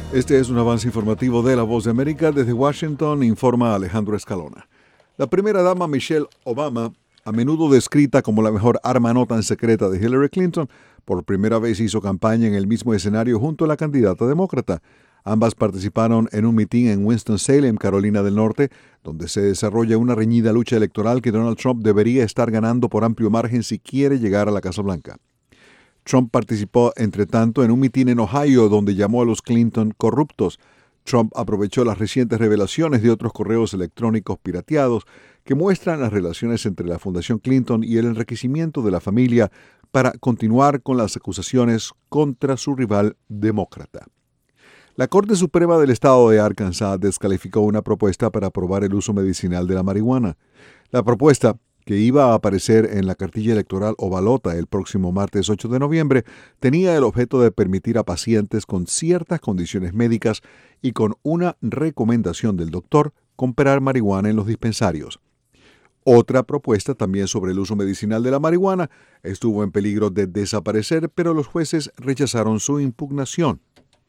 Este es un avance informativo de La Voz de América. Desde Washington informa Alejandro Escalona. La primera dama Michelle Obama, a menudo descrita como la mejor arma no tan secreta de Hillary Clinton, por primera vez hizo campaña en el mismo escenario junto a la candidata demócrata. Ambas participaron en un mitin en Winston-Salem, Carolina del Norte, donde se desarrolla una reñida lucha electoral que Donald Trump debería estar ganando por amplio margen si quiere llegar a la Casa Blanca. Trump participó, entre tanto, en un mitin en Ohio donde llamó a los Clinton corruptos. Trump aprovechó las recientes revelaciones de otros correos electrónicos pirateados que muestran las relaciones entre la Fundación Clinton y el enriquecimiento de la familia para continuar con las acusaciones contra su rival demócrata. La Corte Suprema del Estado de Arkansas descalificó una propuesta para aprobar el uso medicinal de la marihuana. La propuesta, que iba a aparecer en la cartilla electoral o balota el próximo martes 8 de noviembre, tenía el objeto de permitir a pacientes con ciertas condiciones médicas y con una recomendación del doctor comprar marihuana en los dispensarios. Otra propuesta, también sobre el uso medicinal de la marihuana, estuvo en peligro de desaparecer, pero los jueces rechazaron su impugnación.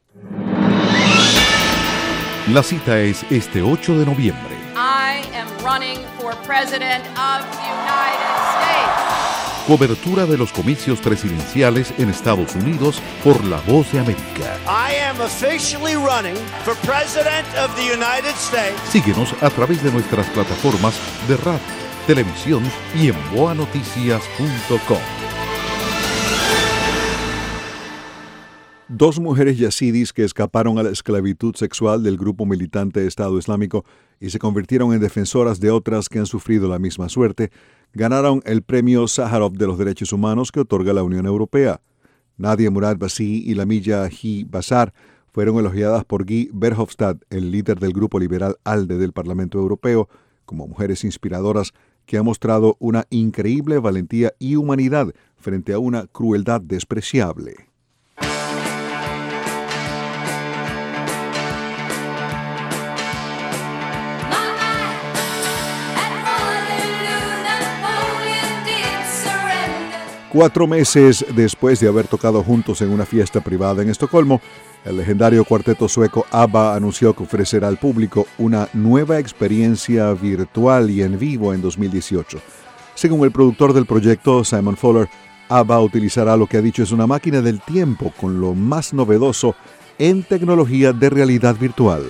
La cita es este 8 de noviembre. I am running for President of the United States. Cobertura de los comicios presidenciales en Estados Unidos por La Voz de América. I am officially running for President of the United States. Síguenos a través de nuestras plataformas de radio, televisión y en boanoticias.com. Dos mujeres yazidis que escaparon a la esclavitud sexual del grupo militante Estado Islámico y se convirtieron en defensoras de otras que han sufrido la misma suerte, ganaron el premio Sájarov de los Derechos Humanos que otorga la Unión Europea. Nadia Murad Basi y Lamilla Hi Bazar fueron elogiadas por Guy Verhofstadt, el líder del grupo liberal ALDE del Parlamento Europeo, como mujeres inspiradoras que han mostrado una increíble valentía y humanidad frente a una crueldad despreciable. Cuatro meses después de haber tocado juntos en una fiesta privada en Estocolmo, el legendario cuarteto sueco ABBA anunció que ofrecerá al público una nueva experiencia virtual y en vivo en 2018. Según el productor del proyecto, Simon Fuller, ABBA utilizará lo que ha dicho es una máquina del tiempo con lo más novedoso en tecnología de realidad virtual.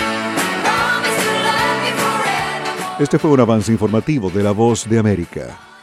Este fue un avance informativo de La Voz de América.